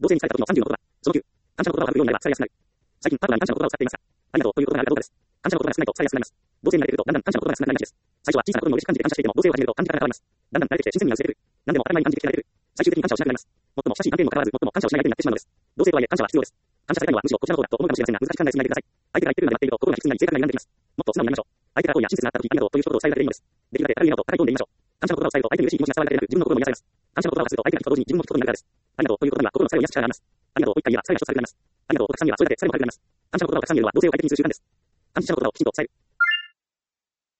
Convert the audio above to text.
同性に伝えた時の30の言葉。その9、感謝の言葉を書くようになれば伝えやすくなる。最近パートナーに感謝の言葉を使っていますが、ありがとうという言葉があるかどうかです。感謝の言葉が少ないと伝えやすくなります。同性になれてくると、だんだん感謝の言葉が少なくなりがちです。最初は小さなことにも嬉しく感じて感謝していても、同性を始めると感じ方が変わります。だんだん慣れてきて新鮮味が薄れてくる。何でも当たり前に感じてきて慣れてくる。最終的に感謝をしなくなります。最も親しい関係にもかかわらず、最も感謝をしない相手になってしまうのです。同性とはいえ感謝は必要です。感謝されたいのはむしろこちらの方だと思うかもしれませんが、難しく考えすぎないでください。相手が言ってくるまで待っていると心がきつくなり正確なになってきます。もっと素直になりましょう。相手から好意や親切があった時、ありがとうという一言を伝えるだけでいいのです。できるだけ軽い笑顔と高いトーンで言いましょう。感謝の言葉を伝えると相手に嬉しい気持ちが伝わるだけでなく、自分の心も癒されます。感謝の言葉を発すると相手が聞くと同時に自分も聞くことになるからです。ありがとうという言葉には心の作用を癒す力があります。ありがとうと言った意味は疲れが一つ軽くなります。ありがとうとたくさん言えばそれだけ疲れも軽くなります。感謝の言葉をたくさん言えるのは同性を快適にする習慣です。感謝の言葉をきちんと伝える。